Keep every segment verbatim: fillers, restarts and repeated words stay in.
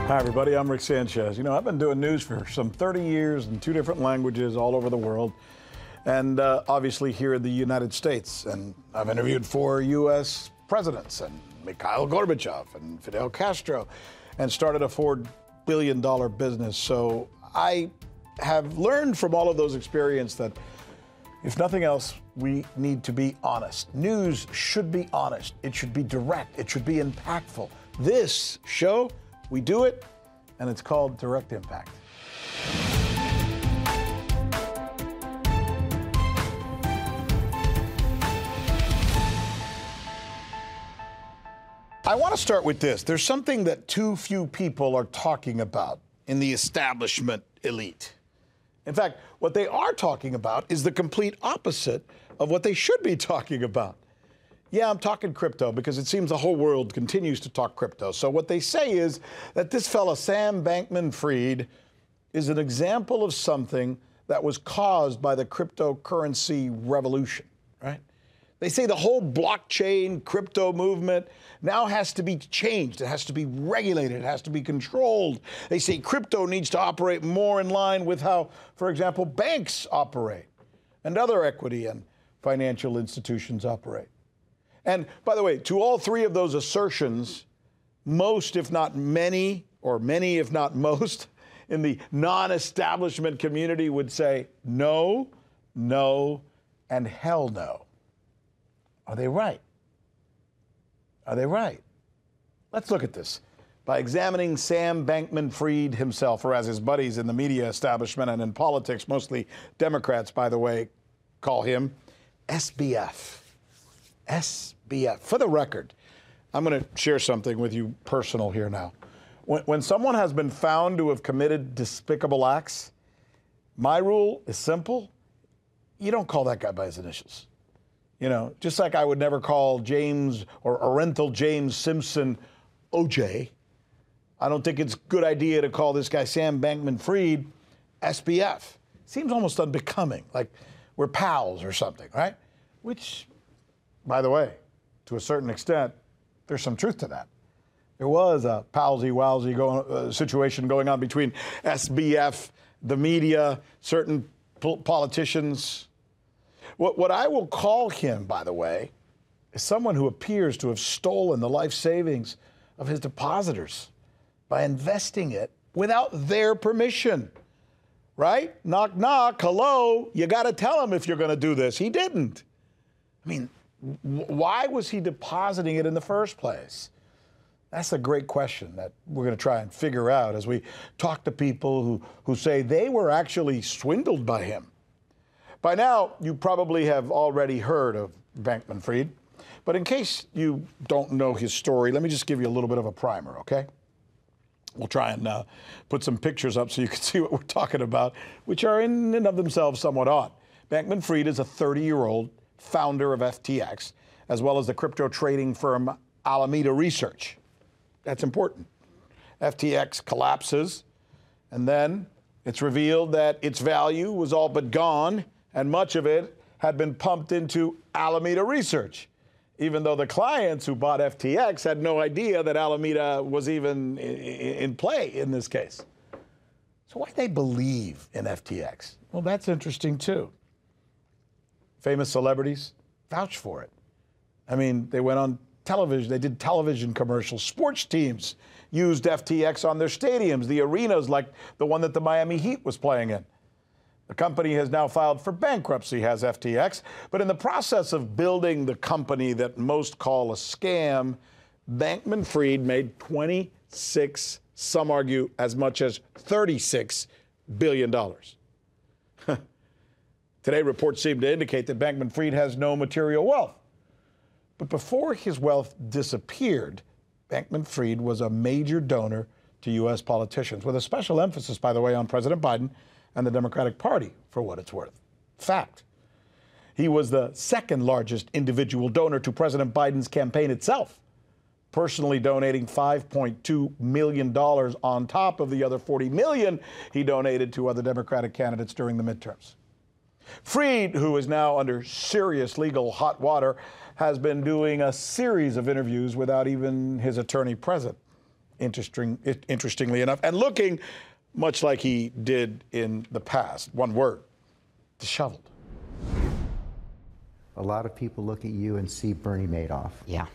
Hi, everybody. I'm Rick Sanchez. You know, I've been doing news for some thirty years in two different languages all over the world, and uh, obviously here in the United States. And I've interviewed four U S presidents, and Mikhail Gorbachev and Fidel Castro, and started a four billion dollar business. So I have learned from all of those experiences that, if nothing else, we need to be honest. News should be honest. It should be direct. It should be impactful. This show, we do it, and it's called Direct Impact. I want to start with this. There's something that too few people are talking about in the establishment elite. In fact, what they are talking about is the complete opposite of what they should be talking about. Yeah, I'm talking crypto because it seems the whole world continues to talk crypto. So what they say is that this fella, Sam Bankman-Fried, is an example of something that was caused by the cryptocurrency revolution, right? They say the whole blockchain crypto movement now has to be changed. It has to be regulated. It has to be controlled. They say crypto needs to operate more in line with how, for example, banks operate and other equity and financial institutions operate. And by the way, to all three of those assertions, most, if not many, or many, if not most, in the non-establishment community would say no, no, and hell no. Are they right? Are they right? Let's look at this by examining Sam Bankman-Fried himself, or as his buddies in the media establishment and in politics, mostly Democrats, by the way, call him S B F. S B F. For the record, I'm going to share something with you personal here now. When, when someone has been found to have committed despicable acts, my rule is simple. You don't call that guy by his initials. You know, just like I would never call James or Orenthal James Simpson O J, I don't think it's a good idea to call this guy Sam Bankman-Fried S B F. Seems almost unbecoming, like we're pals or something, right? Which, by the way, to a certain extent, there's some truth to that. There was a palsy-walsy going, uh, situation going on between S B F, the media, certain po- politicians. What, what I will call him, by the way, is someone who appears to have stolen the life savings of his depositors by investing it without their permission. Right? Knock, knock, hello, you got to tell him if you're going to do this. He didn't. I mean, why was he depositing it in the first place? That's a great question that we're going to try and figure out as we talk to people who, who say they were actually swindled by him. By now, you probably have already heard of Bankman-Fried, but in case you don't know his story, let me just give you a little bit of a primer, okay? We'll try and uh, put some pictures up so you can see what we're talking about, which are in and of themselves somewhat odd. Bankman-Fried is a thirty-year-old founder of F T X, as well as the crypto trading firm Alameda Research. That's important. F T X collapses, and then it's revealed that its value was all but gone, and much of it had been pumped into Alameda Research, even though the clients who bought F T X had no idea that Alameda was even in play in this case. So why they believe in F T X? Well, that's interesting too. Famous celebrities vouch for it. I mean, they went on television, they did television commercials. Sports teams used F T X on their stadiums, the arenas like the one that the Miami Heat was playing in. The company has now filed for bankruptcy, has F T X, but in the process of building the company that most call a scam, Bankman-Fried made twenty-six, some argue as much as thirty-six billion dollars. Today, reports seem to indicate that Bankman-Fried has no material wealth. But before his wealth disappeared, Bankman-Fried was a major donor to U S politicians, with a special emphasis, by the way, on President Biden and the Democratic Party, for what it's worth. Fact. He was the second largest individual donor to President Biden's campaign itself, personally donating five point two million dollars on top of the other forty million dollars he donated to other Democratic candidates during the midterms. Fried, who is now under serious legal hot water, has been doing a series of interviews without even his attorney present. interesting, interestingly enough, and looking much like he did in the past. One word, disheveled. A lot of people look at you and see Bernie Madoff. Yeah.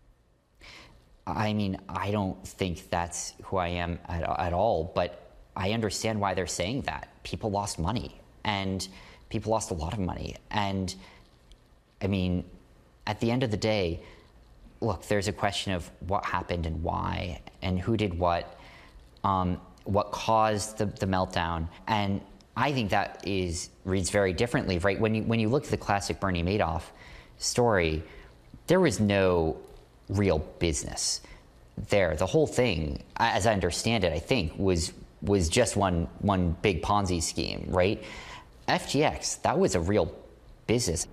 I mean, I don't think that's who I am at, at all, but I understand why they're saying that. People lost money, and people lost a lot of money. And I mean, at the end of the day, look, there's a question of what happened and why, and who did what, um, what caused the, the meltdown. And I think that is reads very differently, right? When you when you look at the classic Bernie Madoff story, there was no real business there. The whole thing, as I understand it, I think was was just one one big Ponzi scheme, right? F T X, that was a real business.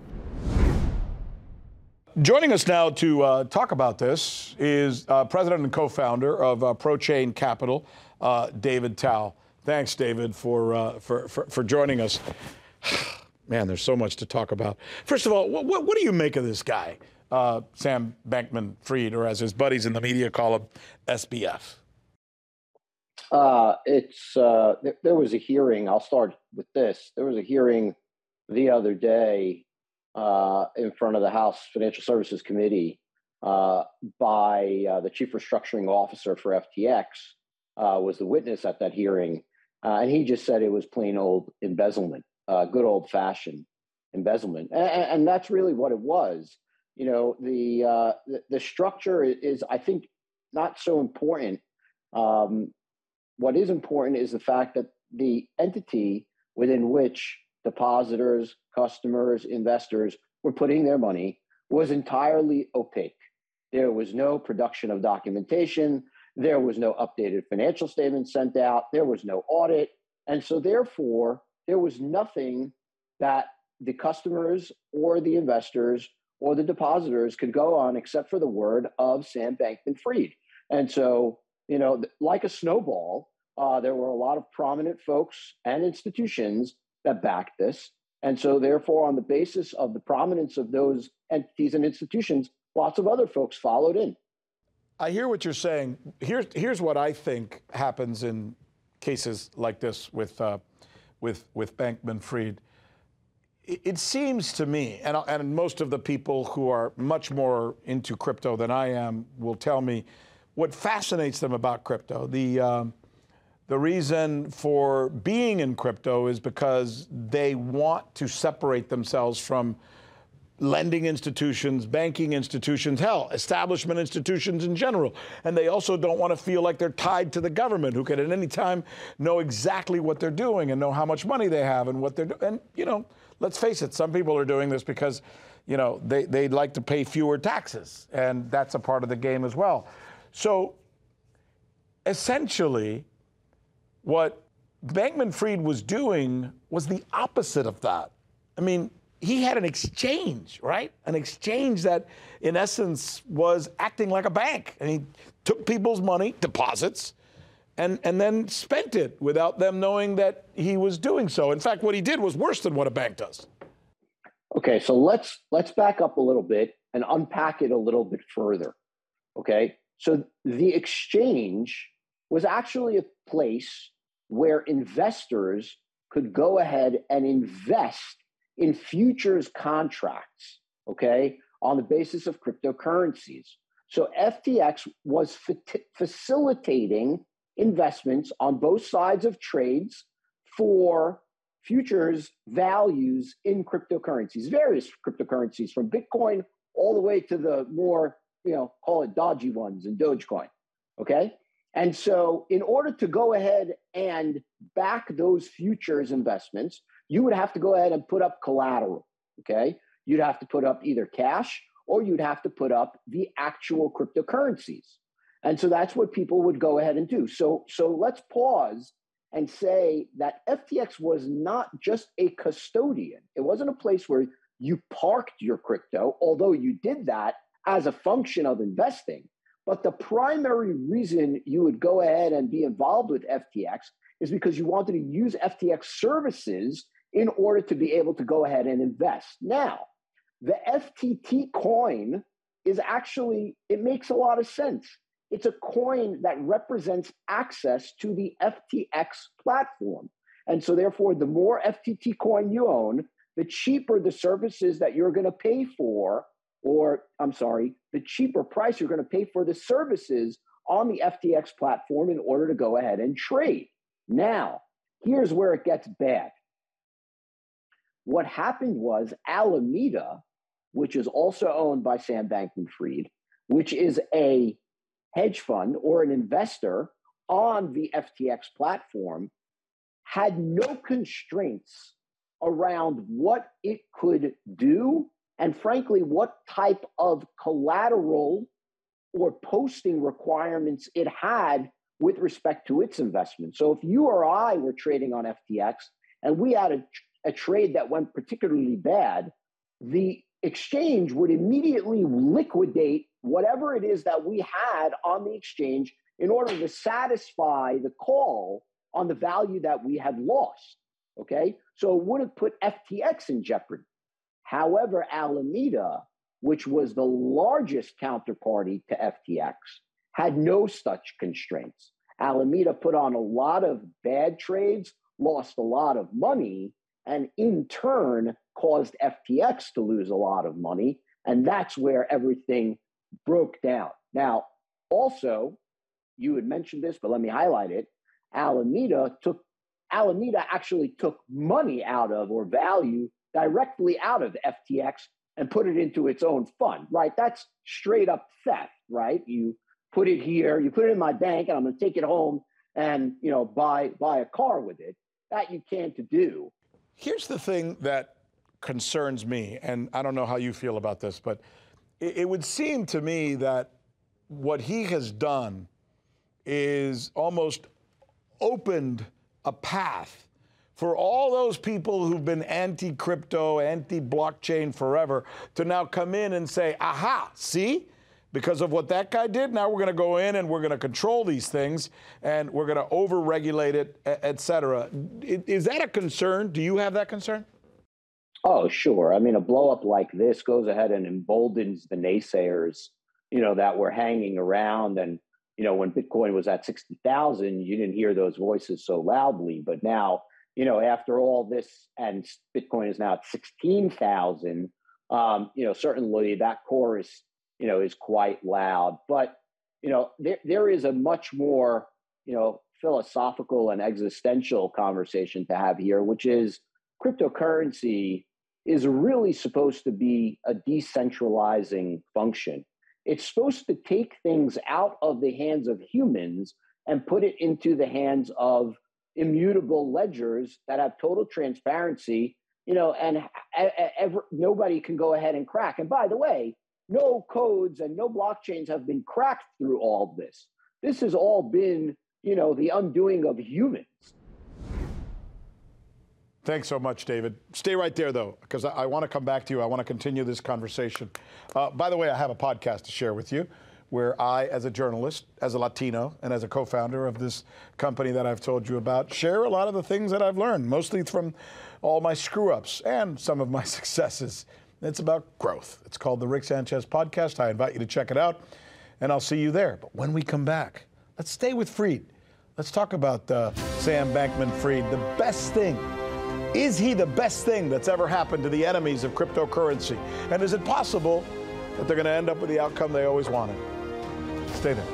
Joining us now to uh, talk about this is uh, president and co-founder of uh, ProChain Capital, uh, David Tao. Thanks, David, for, uh, for, for, for joining us. Man, there's so much to talk about. First of all, what, what, what do you make of this guy, uh, Sam Bankman-Fried, or as his buddies in the media call him, S B F? Uh, it's uh, th- there was a hearing. I'll start with this. There was a hearing the other day uh, in front of the House Financial Services Committee uh, by uh, the chief restructuring officer for F T X uh, was the witness at that hearing. Uh, and he just said it was plain old embezzlement, uh, good old fashioned embezzlement. And, and that's really what it was. You know, the, uh, the, the structure is, I think, not so important. Um, what is important is the fact that the entity within which depositors, customers, investors were putting their money was entirely opaque. There was no production of documentation. There was no updated financial statements sent out. There was no audit. And so therefore, there was nothing that the customers or the investors or the depositors could go on except for the word of Sam Bankman-Fried. And so, you know, like a snowball, uh, there were a lot of prominent folks and institutions that backed this. And so therefore, on the basis of the prominence of those entities and institutions, lots of other folks followed in. I hear what you're saying. Here's here's what I think happens in cases like this with uh, with with Bankman-Fried. It, it seems to me, and and most of the people who are much more into crypto than I am will tell me what fascinates them about crypto. The um, the reason for being in crypto is because they want to separate themselves from lending institutions, banking institutions, hell, establishment institutions in general. And they also don't want to feel like they're tied to the government, who can at any time know exactly what they're doing and know how much money they have and what they're doing. And, you know, let's face it, some people are doing this because, you know, they, they'd like to pay fewer taxes. And that's a part of the game as well. So essentially, what Bankman-Fried was doing was the opposite of that. I mean, he had an exchange, right? An exchange that, in essence, was acting like a bank. And he took people's money, deposits, and, and then spent it without them knowing that he was doing so. In fact, what he did was worse than what a bank does. Okay, so let's let's back up a little bit and unpack it a little bit further. Okay, so the exchange was actually a place where investors could go ahead and invest in futures contracts, okay, on the basis of cryptocurrencies. So F T X was fa- facilitating investments on both sides of trades for futures values in cryptocurrencies, various cryptocurrencies, from Bitcoin all the way to the more, you know, call it dodgy ones in Dogecoin, okay? And so in order to go ahead and back those futures investments, you would have to go ahead and put up collateral, okay? You'd have to put up either cash or you'd have to put up the actual cryptocurrencies. And so that's what people would go ahead and do. So, so let's pause and say that F T X was not just a custodian. It wasn't a place where you parked your crypto, although you did that as a function of investing. But the primary reason you would go ahead and be involved with F T X is because you wanted to use F T X services in order to be able to go ahead and invest. Now, the F T T coin is actually, it makes a lot of sense. It's a coin that represents access to the F T X platform. And so therefore, the more F T T coin you own, the cheaper the services that you're going to pay for, or I'm sorry, the cheaper price you're going to pay for the services on the F T X platform in order to go ahead and trade. Now, here's where it gets bad. What happened was Alameda, which is also owned by Sam Bankman-Fried, which is a hedge fund or an investor on the F T X platform, had no constraints around what it could do and, frankly, what type of collateral or posting requirements it had with respect to its investment. So if you or I were trading on F T X and we had a, a trade that went particularly bad, the exchange would immediately liquidate whatever it is that we had on the exchange in order to satisfy the call on the value that we had lost, okay? So it would have put F T X in jeopardy. However, Alameda, which was the largest counterparty to F T X, had no such constraints. Alameda put on a lot of bad trades, lost a lot of money, and in turn caused F T X to lose a lot of money. And that's where everything broke down. Now, also, you had mentioned this, but let me highlight it. Alameda took Alameda actually took money out of, or value directly out of F T X and put it into its own fund, right? That's straight up theft, right? You put it here, you put it in my bank, and I'm going to take it home and, you know, buy buy a car with it. That you can't do. Here's the thing that concerns me, and I don't know how you feel about this, but it, it would seem to me that what he has done is almost opened a path for all those people who've been anti-crypto, anti-blockchain forever to now come in and say, aha, see? Because of what that guy did, now we're going to go in and we're going to control these things and we're going to over-regulate it, et cetera. Is that a concern? Do you have that concern? Oh, sure. I mean, a blow-up like this goes ahead and emboldens the naysayers, you know, that were hanging around. And, you know, when Bitcoin was at sixty thousand, you didn't hear those voices so loudly. But now, you know, after all this, and Bitcoin is now at sixteen thousand, um, you know, certainly that chorus, you know, is quite loud. But, you know, there there is a much more, you know, philosophical and existential conversation to have here, which is cryptocurrency is really supposed to be a decentralizing function. It's supposed to take things out of the hands of humans and put it into the hands of immutable ledgers that have total transparency, you know, and ever, nobody can go ahead and crack. And by the way, no codes and no blockchains have been cracked through all this. This has all been, you know, the undoing of humans. Thanks so much, David. Stay right there, though, because I, I want to come back to you. I want to continue this conversation. Uh, by the way, I have a podcast to share with you where I, as a journalist, as a Latino, and as a co-founder of this company that I've told you about, share a lot of the things that I've learned, mostly from all my screw-ups and some of my successes. It's about growth. It's called the Rick Sanchez Podcast. I invite you to check it out, and I'll see you there. But when we come back, let's stay with Fried. Let's talk about uh, Sam Bankman-Fried, the best thing. Is he the best thing that's ever happened to the enemies of cryptocurrency? And is it possible that they're going to end up with the outcome they always wanted? Stay there.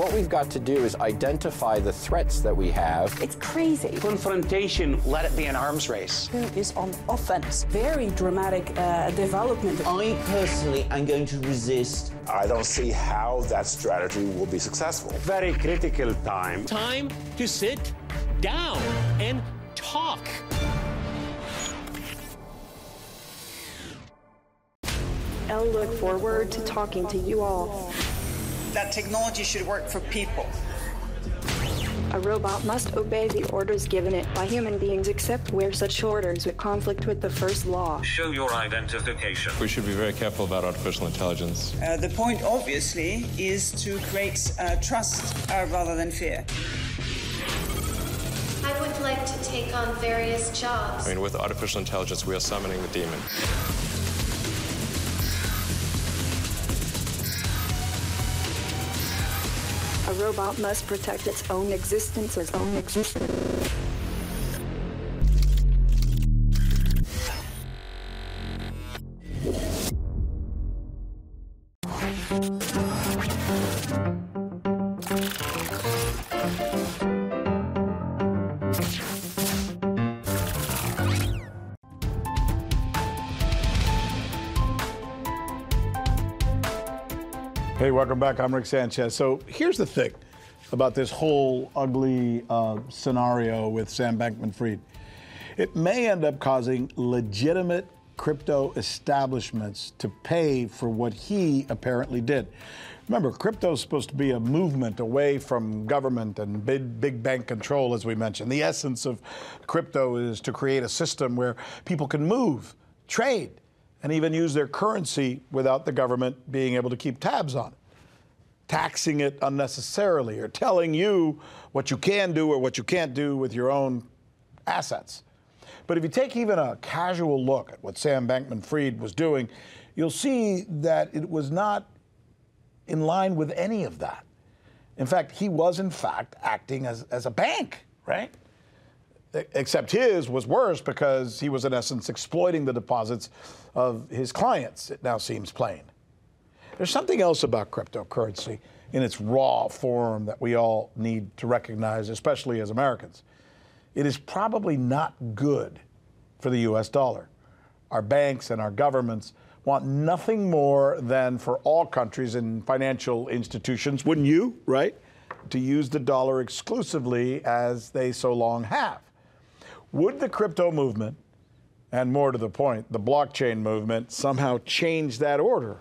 what we've got to do is identify the threats that we have. It's crazy. Confrontation, let it be an arms race. Who is on offense? Very dramatic uh, development. I personally am going to resist. I don't see how that strategy will be successful. Very critical time. Time to sit down and talk. I'll look forward to talking to you all. That technology should work for people. A robot must obey the orders given it by human beings except where such orders would conflict with the first law. Show your identification. We should be very careful about artificial intelligence. Uh, the point, obviously, is to create uh, trust uh, rather than fear. I would like to take on various jobs. I mean, with artificial intelligence, we are summoning the demon. A robot must protect its own existence, its own existence. Hey, welcome back. I'm Rick Sanchez. So here's the thing about this whole ugly uh, scenario with Sam Bankman-Fried. It may end up causing legitimate crypto establishments to pay for what he apparently did. Remember, crypto is supposed to be a movement away from government and big, big bank control, as we mentioned. The essence of crypto is to create a system where people can move, trade, and even use their currency without the government being able to keep tabs on it, taxing it unnecessarily, or telling you what you can do or what you can't do with your own assets. But if you take even a casual look at what Sam Bankman-Fried was doing, you'll see that it was not in line with any of that. In fact, he was, in fact, acting as, as a bank, right? Except his was worse because he was, in essence, exploiting the deposits of his clients, it now seems plain. There's something else about cryptocurrency in its raw form that we all need to recognize, especially as Americans. It is probably not good for the U S dollar. Our banks and our governments want nothing more than for all countries and financial institutions, wouldn't you, right, to use the dollar exclusively as they so long have. Would the crypto movement, and more to the point, the blockchain movement, somehow change that order?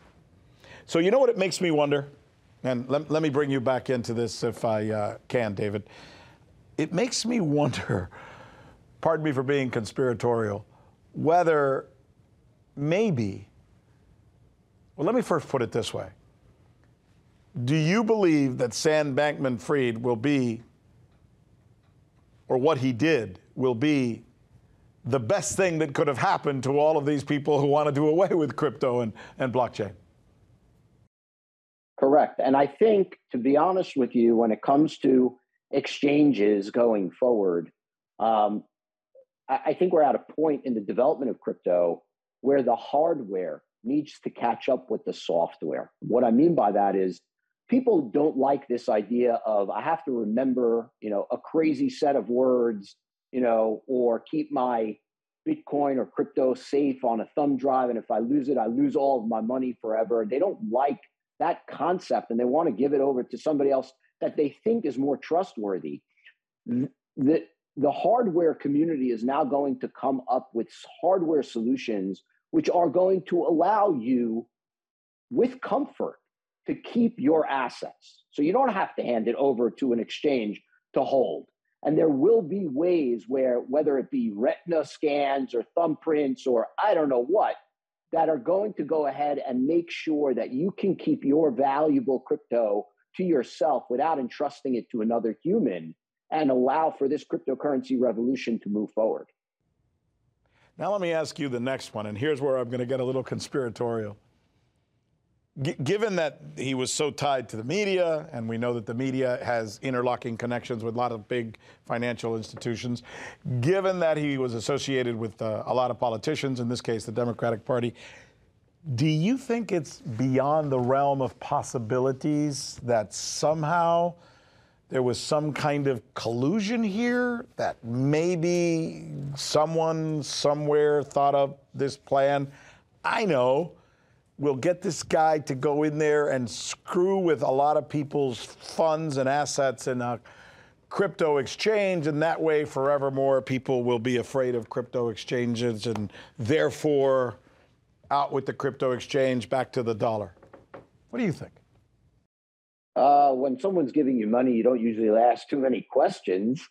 So you know what it makes me wonder? And let, let me bring you back into this if I uh, can, David. It makes me wonder, pardon me for being conspiratorial, whether maybe, well, let me first put it this way. Do you believe that Sam Bankman-Fried will be, or what he did will be, the best thing that could have happened to all of these people who want to do away with crypto and, and blockchain? Correct. And I think, to be honest with you, when it comes to exchanges going forward, um, I, I think we're at a point in the development of crypto where the hardware needs to catch up with the software. What I mean by that is people don't like this idea of I have to remember, you know, a crazy set of words, you know, or keep my Bitcoin or crypto safe on a thumb drive. And if I lose it, I lose all of my money forever. They don't like that concept, and they want to give it over to somebody else that they think is more trustworthy. The, the hardware community is now going to come up with hardware solutions which are going to allow you, with comfort, to keep your assets. So you don't have to hand it over to an exchange to hold. And there will be ways where, whether it be retina scans or thumbprints or I don't know what, that are going to go ahead and make sure that you can keep your valuable crypto to yourself without entrusting it to another human, and allow for this cryptocurrency revolution to move forward. Now let me ask you the next one, and here's where I'm going to get a little conspiratorial. G- given that he was so tied to the media, and we know that the media has interlocking connections with a lot of big financial institutions, given that he was associated with uh, a lot of politicians, in this case the Democratic Party, Do you think it's beyond the realm of possibilities that somehow there was some kind of collusion here, that maybe someone somewhere thought of this plan? I know. We'll get this guy to go in there and screw with a lot of people's funds and assets in a crypto exchange, and that way forevermore people will be afraid of crypto exchanges and therefore out with the crypto exchange, back to the dollar. What do you think? Uh, when someone's giving you money, you don't usually ask too many questions.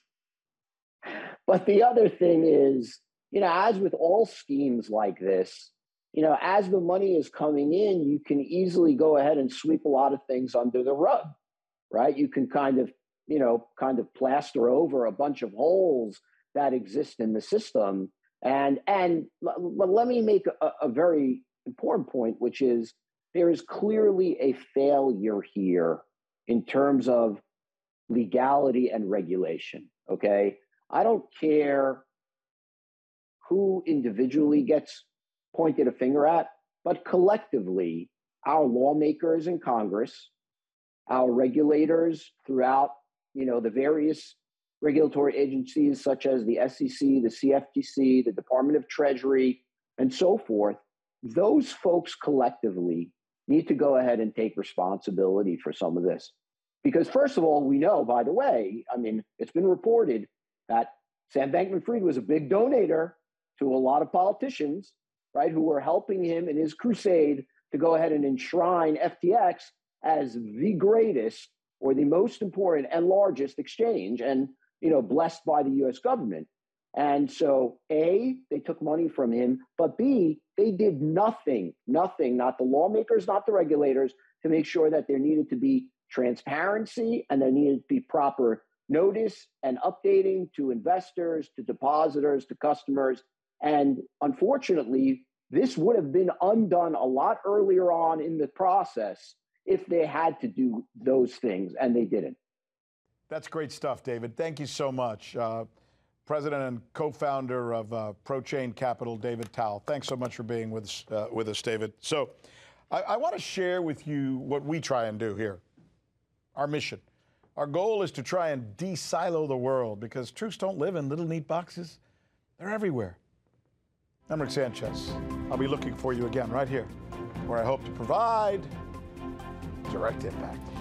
But the other thing is, you know, as with all schemes like this, you know, as the money is coming in, you can easily go ahead and sweep a lot of things under the rug, right? You can kind of, you know, kind of plaster over a bunch of holes that exist in the system. And and but let me make a, a very important point, which is there is clearly a failure here in terms of legality and regulation, okay? I don't care who individually gets pointed a finger at, but collectively, our lawmakers in Congress, our regulators throughout, you know, the various regulatory agencies such as the S E C, the C F T C, the Department of Treasury, and so forth, those folks collectively need to go ahead and take responsibility for some of this. Because first of all, we know, by the way, I mean, it's been reported that Sam Bankman-Fried was a big donator to a lot of politicians, right, who were helping him in his crusade to go ahead and enshrine F T X as the greatest or the most important and largest exchange, and, you know, blessed by the U S government. And so, A, they took money from him, but B, they did nothing, nothing, not the lawmakers, not the regulators, to make sure that there needed to be transparency and there needed to be proper notice and updating to investors, to depositors, to customers. And unfortunately, this would have been undone a lot earlier on in the process if they had to do those things, and they didn't. That's great stuff, David. Thank you so much. Uh, President and co-founder of uh, ProChain Capital, David Tal. Thanks so much for being with us, uh, with us, David. So I, I want to share with you what we try and do here, our mission. Our goal is to try and de-silo the world, because truths don't live in little neat boxes. They're everywhere. I'm Rick Sanchez. I'll be looking for you again right here, where I hope to provide direct impact.